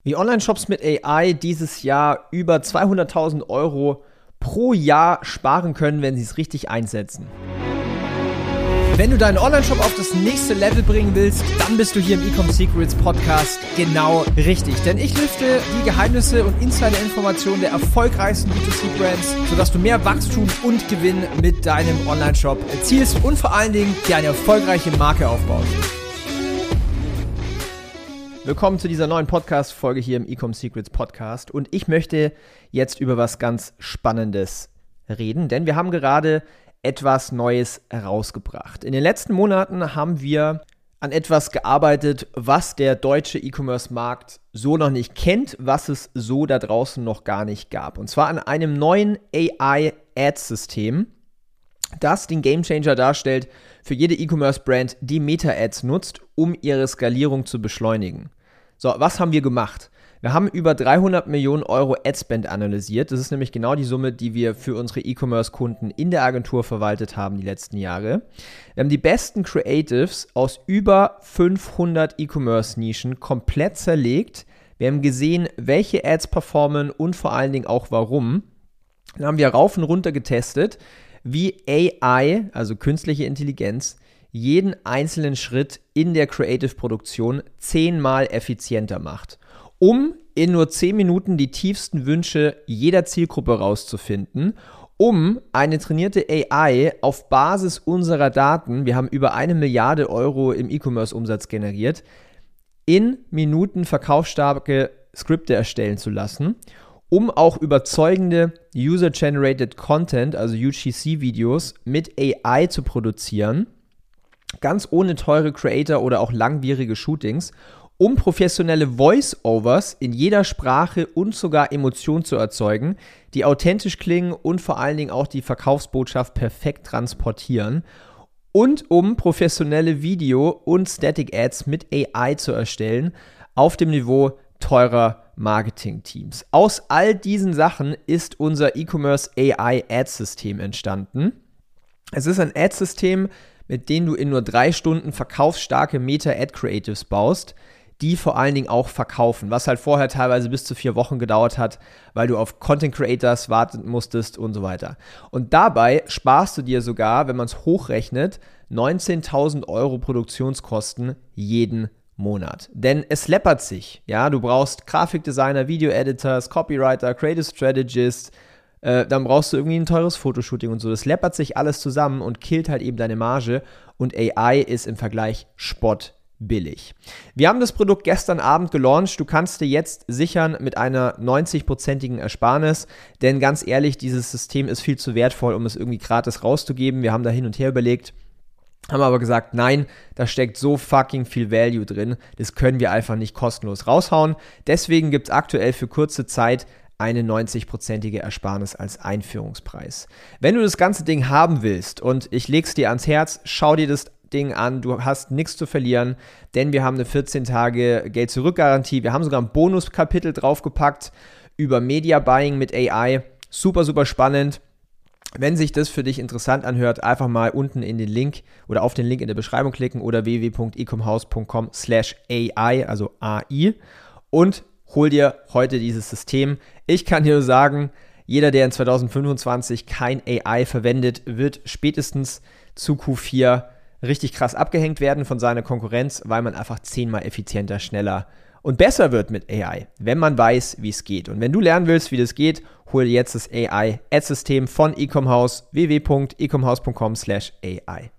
Wie Online-Shops mit AI dieses Jahr über 200.000 € pro Jahr sparen können, wenn sie es richtig einsetzen. Wenn du deinen Online-Shop auf das nächste Level bringen willst, dann bist du hier im Ecom Secrets Podcast genau richtig. Denn ich lüfte die Geheimnisse und Insider-Informationen der erfolgreichsten B2C-Brands, sodass du mehr Wachstum und Gewinn mit deinem Online-Shop erzielst und vor allen Dingen dir eine erfolgreiche Marke aufbaust. Willkommen zu dieser neuen Podcast-Folge hier im Ecom Secrets Podcast. Und ich möchte jetzt über was ganz Spannendes reden, denn wir haben gerade etwas Neues herausgebracht. In den letzten Monaten haben wir an etwas gearbeitet, was der deutsche E-Commerce-Markt so noch nicht kennt, was es so da draußen noch gar nicht gab. Und zwar an einem neuen AI-Ads-System, das den Gamechanger darstellt für jede E-Commerce-Brand, die Meta-Ads nutzt, um ihre Skalierung zu beschleunigen. So, was haben wir gemacht? Wir haben über 300 Millionen € Adspend analysiert. Das ist nämlich genau die Summe, die wir für unsere E-Commerce-Kunden in der Agentur verwaltet haben die letzten Jahre. Wir haben die besten Creatives aus über 500 E-Commerce-Nischen komplett zerlegt. Wir haben gesehen, welche Ads performen und vor allen Dingen auch warum. Dann haben wir rauf und runter getestet, wie AI, also künstliche Intelligenz, jeden einzelnen Schritt in der Creative-Produktion 10-mal effizienter macht, um in nur 10 Minuten die tiefsten Wünsche jeder Zielgruppe rauszufinden, um eine trainierte AI auf Basis unserer Daten, wir haben über 1 Milliarde € im E-Commerce-Umsatz generiert, in Minuten verkaufsstarke Skripte erstellen zu lassen, um auch überzeugende User-Generated Content, also UGC-Videos, mit AI zu produzieren, ganz ohne teure Creator oder auch langwierige Shootings, um professionelle Voice-Overs in jeder Sprache und sogar Emotionen zu erzeugen, die authentisch klingen und vor allen Dingen auch die Verkaufsbotschaft perfekt transportieren und um professionelle Video- und Static-Ads mit AI zu erstellen auf dem Niveau teurer Marketing-Teams. Aus all diesen Sachen ist unser E-Commerce AI-Ad-System entstanden. Es ist ein Ad-System, mit dem du in nur 3 Stunden verkaufsstarke Meta-Ad-Creatives baust, die vor allen Dingen auch verkaufen, was halt vorher teilweise bis zu 4 Wochen gedauert hat, weil du auf Content-Creators warten musstest und so weiter. Und dabei sparst du dir sogar, wenn man es hochrechnet, 19.000 € Produktionskosten jeden Monat. Denn es läppert sich, ja, du brauchst Grafikdesigner, Video-Editors, Copywriter, Creative Strategist, dann brauchst du irgendwie ein teures Fotoshooting und so. Das läppert sich alles zusammen und killt halt eben deine Marge und AI ist im Vergleich spottbillig. Wir haben das Produkt gestern Abend gelauncht. Du kannst dir jetzt sichern mit einer 90%igen Ersparnis, denn ganz ehrlich, dieses System ist viel zu wertvoll, um es irgendwie gratis rauszugeben. Wir haben da hin und her überlegt, haben aber gesagt, nein, da steckt so fucking viel Value drin, das können wir einfach nicht kostenlos raushauen. Deswegen gibt es aktuell für kurze Zeit eine 90%ige Ersparnis als Einführungspreis. Wenn du das ganze Ding haben willst und ich leg's dir ans Herz, schau dir das Ding an, du hast nichts zu verlieren, denn wir haben eine 14 Tage Geld-Zurück-Garantie, wir haben sogar ein Bonuskapitel draufgepackt über Media Buying mit AI, super, super spannend. Wenn sich das für dich interessant anhört, einfach mal unten in den Link oder auf den Link in der Beschreibung klicken oder www.ecomhouse.com/AI, also AI, und hol dir heute dieses System. Ich kann dir nur sagen, jeder, der in 2025 kein AI verwendet, wird spätestens zu Q4 richtig krass abgehängt werden von seiner Konkurrenz, weil man einfach 10-mal effizienter, schneller und besser wird mit AI, wenn man weiß, wie es geht. Und wenn du lernen willst, wie das geht, hol dir jetzt das AI-Ad-System von Ecomhouse, www.ecomhouse.com/AI.